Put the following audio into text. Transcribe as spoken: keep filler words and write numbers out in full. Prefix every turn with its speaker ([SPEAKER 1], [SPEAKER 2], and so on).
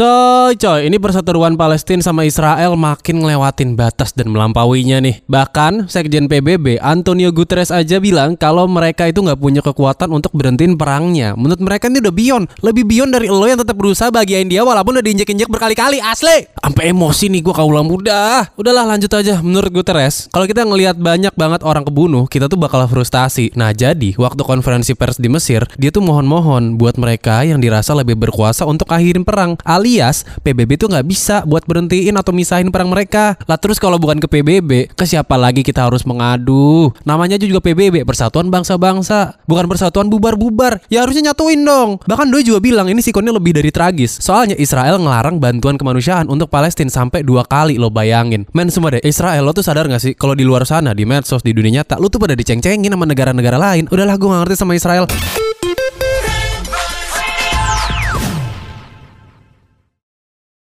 [SPEAKER 1] Coy, coy, ini perseteruan Palestina sama Israel makin ngelewatin batas dan melampauinya nih. Bahkan Sekjen P B B Antonio Guterres aja bilang kalau mereka itu nggak punya kekuatan untuk berhentiin perangnya. Menurut mereka ini udah beyond, lebih beyond dari lo yang tetap berusaha bagiain dia walaupun udah diinjek-injek berkali-kali. Asli, sampai emosi nih gue kaulah muda. Udahlah lanjut aja. Menurut Guterres, kalau kita ngelihat banyak banget orang kebunuh, kita tuh bakal frustasi. Nah jadi waktu konferensi pers di Mesir, dia tuh mohon-mohon buat mereka yang dirasa lebih berkuasa untuk akhirin perang. Alias P B B tuh nggak bisa buat berhentiin atau misahin perang mereka. Lah terus kalau bukan ke P B B, ke siapa lagi kita harus mengadu? Namanya juga P B B, Persatuan Bangsa-Bangsa, bukan Persatuan Bubar-Bubar. Ya harusnya nyatuin dong. Bahkan Doi juga bilang ini sikonnya lebih dari tragis. Soalnya Israel ngelarang bantuan kemanusiaan untuk Palestina sampai dua kali, lo bayangin. Men semua deh, Israel lo tuh sadar gak sih kalau di luar sana, di medsos, di dunia nyata, lo tuh pada diceng-cengin sama negara-negara lain. Udahlah gue gak ngerti sama Israel.